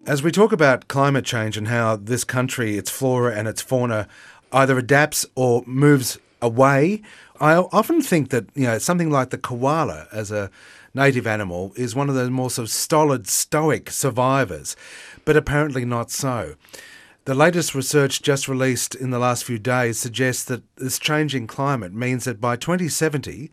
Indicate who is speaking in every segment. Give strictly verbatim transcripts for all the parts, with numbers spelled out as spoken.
Speaker 1: As we talk about climate change and how this country, its flora and its fauna, either adapts or moves away, I often think that, you know, something like the koala as a native animal is one of the more sort of stolid, stoic survivors, but apparently not so. The latest research just released in the last few days suggests that this changing climate means that by twenty seventy,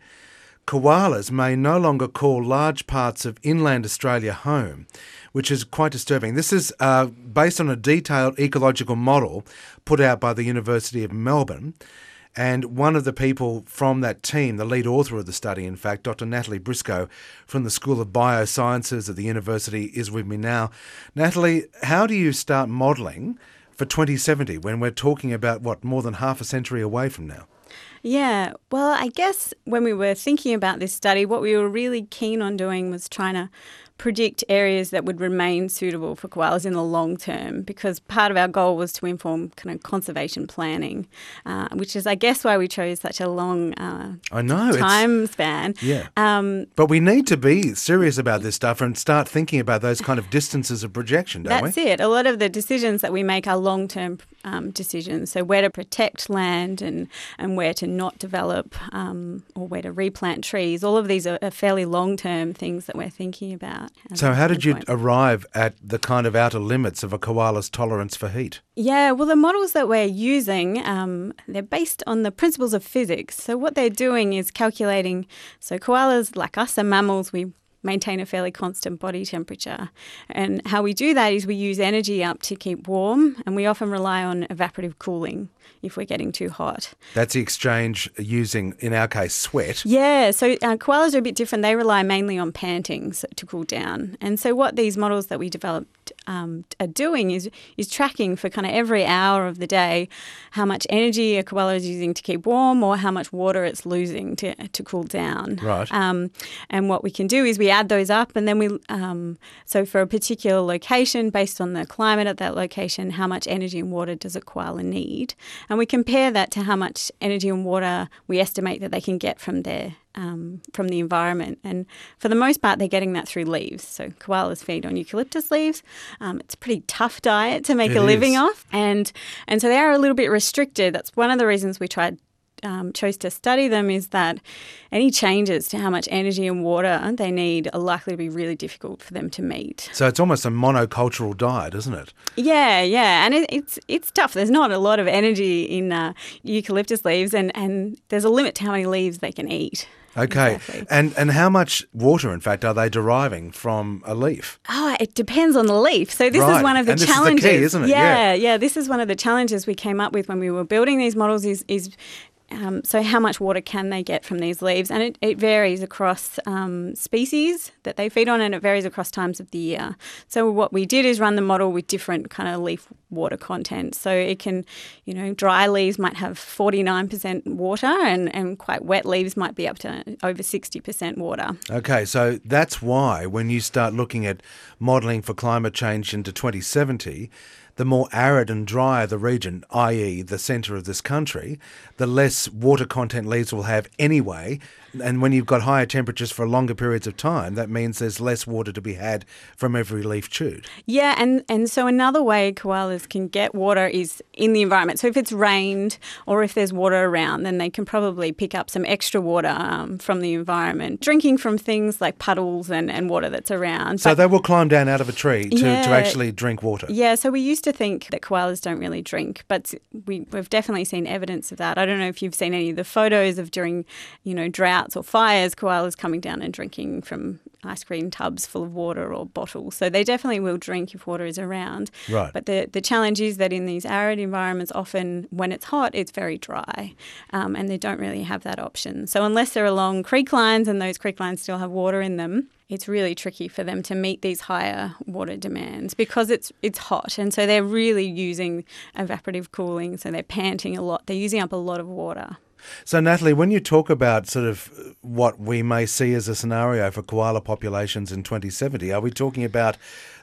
Speaker 1: koalas may no longer call large parts of inland Australia home, which is quite disturbing. This is uh, based on a detailed ecological model put out by the University of Melbourne. And one of the people from that team, the lead author of the study, in fact, Doctor Natalie Briscoe from the School of Biosciences at the university, is with me now. Natalie, how do you start modelling for twenty seventy when we're talking about, what, more than half a century away from now?
Speaker 2: Yeah, well, I guess when we were thinking about this study, what we were really keen on doing was trying to predict areas that would remain suitable for koalas in the long term, because part of our goal was to inform kind of conservation planning, uh, which is, I guess, why we chose such a long uh,
Speaker 1: I know,
Speaker 2: time span.
Speaker 1: Yeah,
Speaker 2: um,
Speaker 1: but we need to be serious about this stuff and start thinking about those kind of distances of projection, don't
Speaker 2: that's
Speaker 1: we?
Speaker 2: That's it. A lot of the decisions that we make are long-term um, decisions, so where to protect land and, and where to not develop um, or where to replant trees. All of these are, are fairly long-term things that we're thinking about.
Speaker 1: So how did you arrive at the kind of outer limits of a koala's tolerance for heat?
Speaker 2: Yeah, well, the models that we're using, um, they're based on the principles of physics. So what they're doing is calculating, so koalas, like us, are mammals, we maintain a fairly constant body temperature. And how we do that is we use energy up to keep warm, and we often rely on evaporative cooling if we're getting too hot.
Speaker 1: That's the exchange using, in our case, sweat.
Speaker 2: Yeah, so uh, koalas are a bit different. They rely mainly on panting so, to cool down. And so what these models that we developed um, are doing is is tracking for kind of every hour of the day how much energy a koala is using to keep warm or how much water it's losing to to cool down.
Speaker 1: Right.
Speaker 2: Um, and what we can do is we add those up, and then we, um, so for a particular location, based on the climate at that location, how much energy and water does a koala need? And we compare that to how much energy and water we estimate that they can get from their um, from the environment. And for the most part, they're getting that through leaves. So koalas feed on eucalyptus leaves. Um, it's a pretty tough diet to make
Speaker 1: it
Speaker 2: a living
Speaker 1: is.
Speaker 2: off. And, and so they are a little bit restricted. That's one of the reasons we tried Um, chose to study them, is that any changes to how much energy and water they need are likely to be really difficult for them to meet.
Speaker 1: So it's almost a monocultural diet, isn't it?
Speaker 2: Yeah, yeah, and it, it's it's tough. There's not a lot of energy in uh, eucalyptus leaves, and, and there's a limit to how many leaves they can eat.
Speaker 1: Okay,
Speaker 2: Exactly.
Speaker 1: and and how much water, in fact, are they deriving from a leaf?
Speaker 2: Oh, it depends on the leaf. So this
Speaker 1: Right.
Speaker 2: is one of the
Speaker 1: And this is the
Speaker 2: challenges.
Speaker 1: key, isn't it?
Speaker 2: Yeah,
Speaker 1: Yeah.
Speaker 2: yeah, This is one of the challenges we came up with when we were building these models. Is is Um, so how much water can they get from these leaves? And it, it varies across um, species that they feed on, and it varies across times of the year. So what we did is run the model with different kind of leaf water content. So it can, you know, dry leaves might have forty-nine percent water, and, and quite wet leaves might be up to over sixty percent water.
Speaker 1: Okay, so that's why when you start looking at modelling for climate change into twenty seventy, the more arid and drier the region, that is the centre of this country, the less water content leaves will have anyway. And when you've got higher temperatures for longer periods of time, that means there's less water to be had from every leaf chewed.
Speaker 2: Yeah, and, and so another way koalas can get water is in the environment. So if it's rained or if there's water around, then they can probably pick up some extra water um, from the environment, drinking from things like puddles and, and water that's around.
Speaker 1: So
Speaker 2: But
Speaker 1: they will climb down out of a tree to,
Speaker 2: Yeah.
Speaker 1: to actually drink water.
Speaker 2: Yeah, so we used to think that koalas don't really drink, but we, we've definitely seen evidence of that. I don't know if you've seen any of the photos of during, you know, droughts or fires, koalas coming down and drinking from ice cream tubs full of water or bottles. So they definitely will drink if water is around.
Speaker 1: Right.
Speaker 2: But the, the challenge is that in these arid environments, often when it's hot, it's very dry, um, and they don't really have that option. So unless they're along creek lines and those creek lines still have water in them, it's really tricky for them to meet these higher water demands because it's it's hot, and so they're really using evaporative cooling, so they're panting a lot. They're using up a lot of water.
Speaker 1: So, Natalie, when you talk about sort of what we may see as a scenario for koala populations in twenty seventy, are we talking about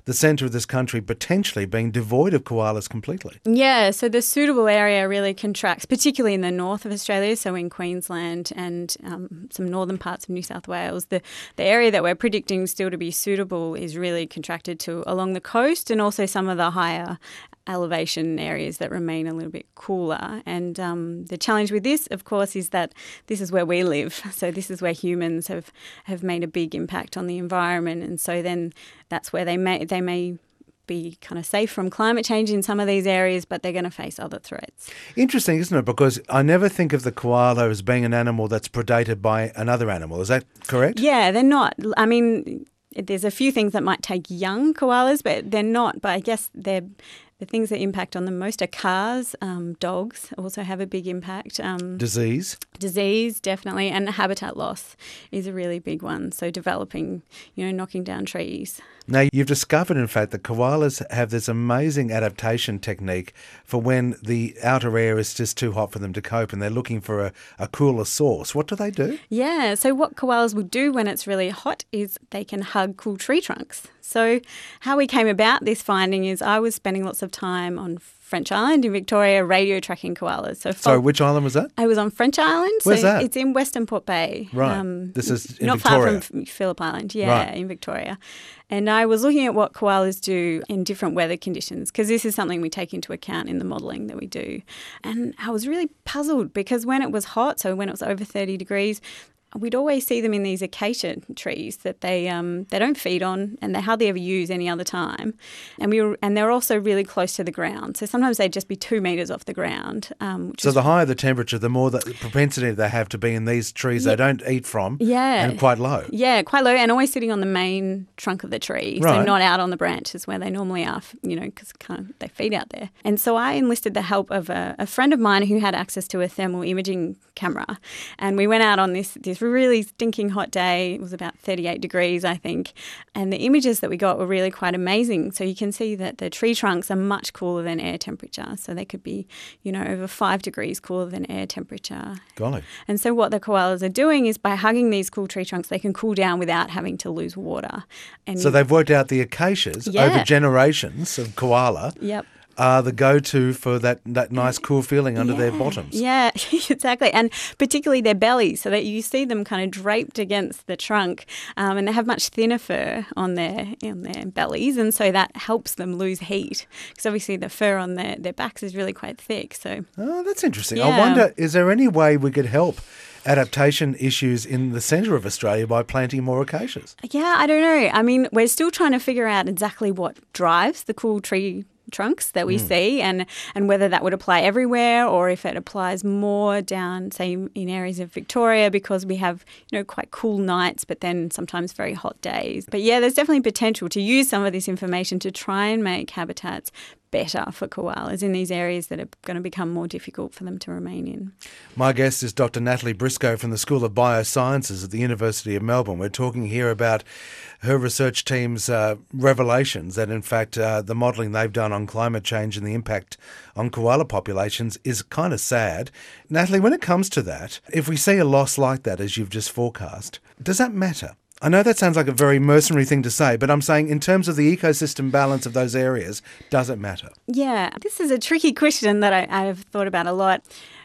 Speaker 1: the centre of this country potentially being devoid of koalas completely.
Speaker 2: Yeah, so the suitable area really contracts, particularly in the north of Australia, so in Queensland and um, some northern parts of New South Wales. The, the area that we're predicting still to be suitable is really contracted to along the coast and also some of the higher elevation areas that remain a little bit cooler. And um, the challenge with this, of course, is that this is where we live. So this is where humans have, have made a big impact on the environment. And so then that's where they may they may be kind of safe from climate change in some of these areas, but they're going to face other threats.
Speaker 1: Interesting, isn't it? Because I never think of the koala as being an animal that's predated by another animal. Is that correct?
Speaker 2: Yeah, they're not. I mean, there's a few things that might take young koalas, but they're not. But I guess they're the things that impact on them most are cars. Um, dogs also have a big impact. Um,
Speaker 1: Disease?
Speaker 2: Disease, definitely. And habitat loss is a really big one. So developing, you know, knocking down trees.
Speaker 1: Now, you've discovered, in fact, that koalas have this amazing adaptation technique for when the outer air is just too hot for them to cope and they're looking for a, a cooler source. What do they do?
Speaker 2: Yeah, so what koalas will do when it's really hot is they can hug cool tree trunks. So how we came about this finding is I was spending lots of time on French Island in Victoria radio tracking koalas. So
Speaker 1: Sorry, which island was that?
Speaker 2: I was on French Island.
Speaker 1: Where's
Speaker 2: so
Speaker 1: that?
Speaker 2: It's in Western Port Bay.
Speaker 1: Right. Um, this is in
Speaker 2: not
Speaker 1: Victoria.
Speaker 2: Not far from Phillip Island, yeah,
Speaker 1: Right.
Speaker 2: in Victoria. And I was looking at what koalas do in different weather conditions because this is something we take into account in the modelling that we do. And I was really puzzled because when it was hot, so when it was over thirty degrees, we'd always see them in these acacia trees that they um, they don't feed on and they hardly ever use any other time. And we were, and they're also really close to the ground. So sometimes they'd just be two metres off the ground. Um, which
Speaker 1: so
Speaker 2: is,
Speaker 1: the higher the temperature, the more the propensity they have to be in these trees
Speaker 2: Yeah.
Speaker 1: they don't eat from
Speaker 2: Yeah.
Speaker 1: and quite low.
Speaker 2: Yeah, quite low and always sitting on the main trunk of the tree. So
Speaker 1: Right.
Speaker 2: not out on the branches where they normally are, you know, because kind of they feed out there. And so I enlisted the help of a, a friend of mine who had access to a thermal imaging camera. And we went out on this, this really stinking hot day. It was about thirty-eight degrees, I think. And the images that we got were really quite amazing. So you can see that the tree trunks are much cooler than air temperature. So they could be, you know, over five degrees cooler than air temperature.
Speaker 1: Golly.
Speaker 2: And so what the koalas are doing is by hugging these cool tree trunks, they can cool down without having to lose water. And
Speaker 1: So they've worked out the acacias
Speaker 2: Yeah.
Speaker 1: over generations of koala
Speaker 2: Yep.
Speaker 1: are the go-to for that, that nice cool feeling under their bottoms.
Speaker 2: Yeah, exactly. And particularly their bellies, so that you see them kind of draped against the trunk um, and they have much thinner fur on their on their bellies, and so that helps them lose heat because obviously the fur on their, their backs is really quite thick. So
Speaker 1: Oh, that's interesting.
Speaker 2: Yeah.
Speaker 1: I wonder, is there any way we could help adaptation issues in the centre of Australia by planting more acacias?
Speaker 2: yeah, I don't know. I mean, we're still trying to figure out exactly what drives the cool tree trunks that we
Speaker 1: Mm.
Speaker 2: see and, and whether that would apply everywhere or if it applies more down, say, in areas of Victoria because we have, you know, quite cool nights but then sometimes very hot days. But yeah, there's definitely potential to use some of this information to try and make habitats better for koalas in these areas that are going to become more difficult for them to remain in.
Speaker 1: My guest is Doctor Natalie Briscoe from the School of Biosciences at the University of Melbourne. We're talking here about her research team's uh, revelations that, in fact, uh, the modelling they've done on climate change and the impact on koala populations is kind of sad. Natalie, when it comes to that, if we see a loss like that, as you've just forecast, does that matter? I know that sounds like a very mercenary thing to say, but I'm saying in terms of the ecosystem balance of those areas, does it matter?
Speaker 2: Yeah, this is a tricky question that I, I've thought about a lot.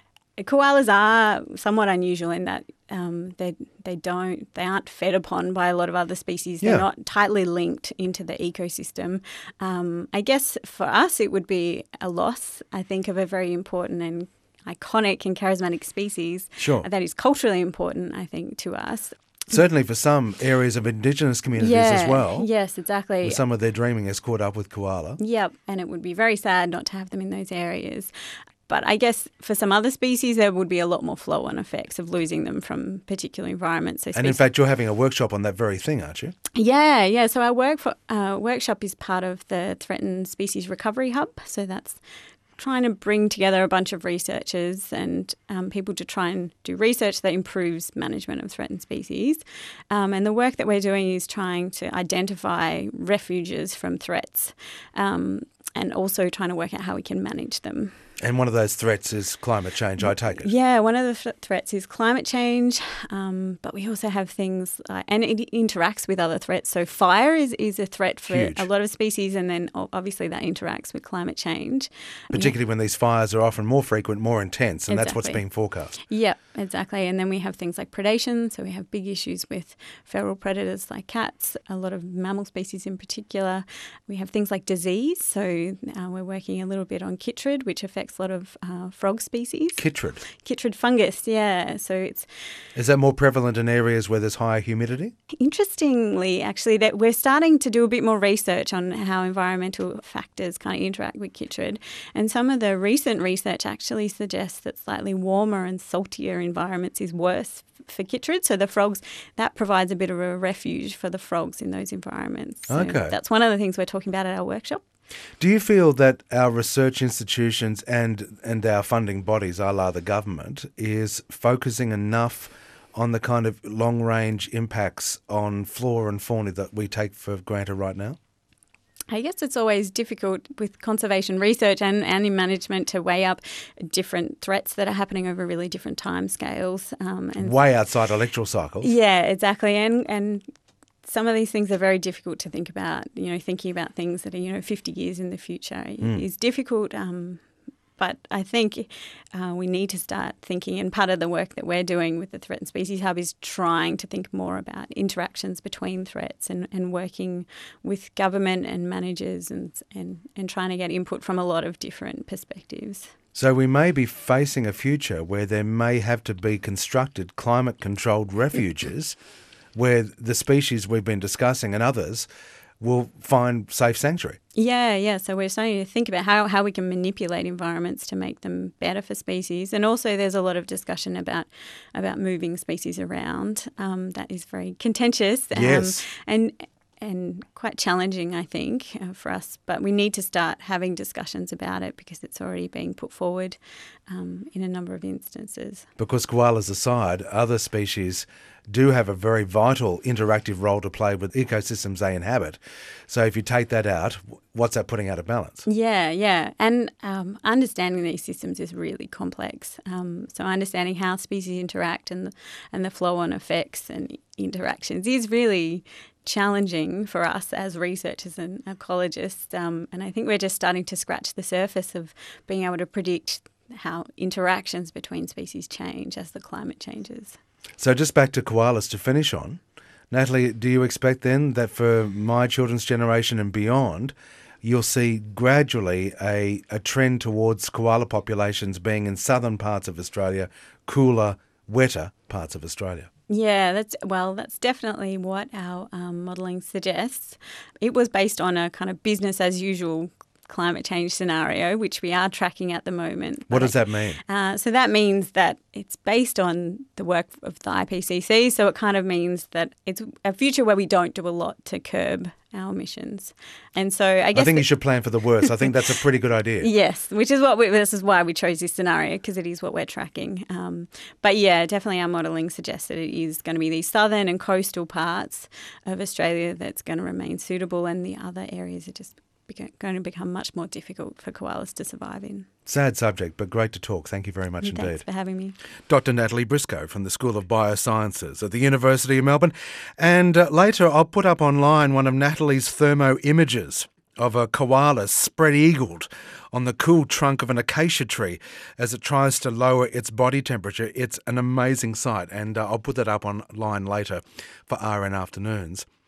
Speaker 2: Koalas are somewhat unusual in that um, they they don't they aren't fed upon by a lot of other species. They're
Speaker 1: Yeah.
Speaker 2: not tightly linked into the ecosystem. Um, I guess for us it would be a loss, I think, of a very important and iconic and charismatic species
Speaker 1: Sure.
Speaker 2: that is culturally important, I think, to us.
Speaker 1: Certainly for some areas of Indigenous communities
Speaker 2: yeah,
Speaker 1: as well.
Speaker 2: Yes, exactly.
Speaker 1: Where some of their dreaming is caught up with koala.
Speaker 2: Yep, and it would be very sad not to have them in those areas. But I guess for some other species, there would be a lot more flow-on effects of losing them from particular environments. So
Speaker 1: And in
Speaker 2: species-
Speaker 1: fact, you're having a workshop on that very thing, aren't you?
Speaker 2: yeah, yeah. So our work for, uh, workshop is part of the Threatened Species Recovery Hub. So that's trying to bring together a bunch of researchers and um, people to try and do research that improves management of threatened species. Um, and the work that we're doing is trying to identify refuges from threats um, and also trying to work out how we can manage them.
Speaker 1: And one of those threats is climate change, I take it.
Speaker 2: Yeah, one of the th- threats is climate change, um, but we also have things, like, and it interacts with other threats. So fire is, is a threat for
Speaker 1: Huge.
Speaker 2: a lot of species, and then o- obviously that interacts with climate change.
Speaker 1: Particularly when these fires are often more frequent, more intense, and that's what's
Speaker 2: Exactly.
Speaker 1: being forecast.
Speaker 2: Yeah, exactly. And then we have things like predation. So we have big issues with feral predators like cats, a lot of mammal species in particular. We have things like disease. So uh, we're working a little bit on chytrid, which affects a lot of uh, frog species.
Speaker 1: Chytrid.
Speaker 2: Chytrid fungus, yeah. So it's
Speaker 1: Is that more prevalent in areas where there's higher humidity?
Speaker 2: interestingly, actually, that we're starting to do a bit more research on how environmental factors kind of interact with chytrid. And some of the recent research actually suggests that slightly warmer and saltier environments is worse for chytrid. So the frogs, that provides a bit of a refuge for the frogs in those environments. So
Speaker 1: Okay.
Speaker 2: that's one of the things we're talking about at our workshop.
Speaker 1: Do you feel that our research institutions and and our funding bodies, a la the government, is focusing enough on the kind of long-range impacts on flora and fauna that we take for granted right now?
Speaker 2: I guess it's always difficult with conservation research and, and in management to weigh up different threats that are happening over really different time scales. Um, and
Speaker 1: Way outside electoral cycles.
Speaker 2: Yeah, exactly. And and some of these things are very difficult to think about. You know, thinking about things that are, you know, fifty years in the future
Speaker 1: Mm.
Speaker 2: is difficult. Um, but I think uh, we need to start thinking, and part of the work that we're doing with the Threatened Species Hub is trying to think more about interactions between threats and, and working with government and managers and, and, and trying to get input from a lot of different perspectives.
Speaker 1: So we may be facing a future where there may have to be constructed climate-controlled refuges where the species we've been discussing and others will find safe sanctuary.
Speaker 2: Yeah, yeah. So we're starting to think about how, how we can manipulate environments to make them better for species. And also there's a lot of discussion about about moving species around. Um, that is very contentious. Um,
Speaker 1: Yes.
Speaker 2: And and quite challenging, I think, uh, for us. But we need to start having discussions about it because it's already being put forward um, in a number of instances.
Speaker 1: Because koalas aside, other species do have a very vital interactive role to play with ecosystems they inhabit. So if you take that out, what's that putting out of balance?
Speaker 2: Yeah, yeah. And um, understanding these systems is really complex. Um, so understanding how species interact and, and the flow-on effects and interactions is really challenging for us as researchers and ecologists. Um, and I think we're just starting to scratch the surface of being able to predict how interactions between species change as the climate changes.
Speaker 1: So just back to koalas to finish on. Natalie, do you expect then that for my children's generation and beyond, you'll see gradually a, a trend towards koala populations being in southern parts of Australia, cooler, wetter parts of Australia?
Speaker 2: Yeah, that's well, that's definitely what our um, modelling suggests. It was based on a kind of business as usual climate change scenario, which we are tracking at the moment.
Speaker 1: What
Speaker 2: But
Speaker 1: does that mean?
Speaker 2: Uh, so that means that it's based on the work of the I P C C. So it kind of means that it's a future where we don't do a lot to curb our emissions. And so I guess
Speaker 1: I think
Speaker 2: that-
Speaker 1: you should plan for the worst. I think that's a pretty good idea.
Speaker 2: Yes, which is what we, this is why we chose this scenario, because it is what we're tracking. Um, but yeah, definitely our modelling suggests that it is going to be these southern and coastal parts of Australia that's going to remain suitable, and the other areas are just beca- going to become much more difficult for koalas to survive in.
Speaker 1: Sad subject, but great to talk. Thank you very much
Speaker 2: Thanks
Speaker 1: indeed.
Speaker 2: for having me.
Speaker 1: Doctor Natalie Briscoe from the School of Biosciences at the University of Melbourne. And uh, later I'll put up online one of Natalie's thermo images of a koala spread-eagled on the cool trunk of an acacia tree as it tries to lower its body temperature. It's an amazing sight, and uh, I'll put that up online later for R N Afternoons.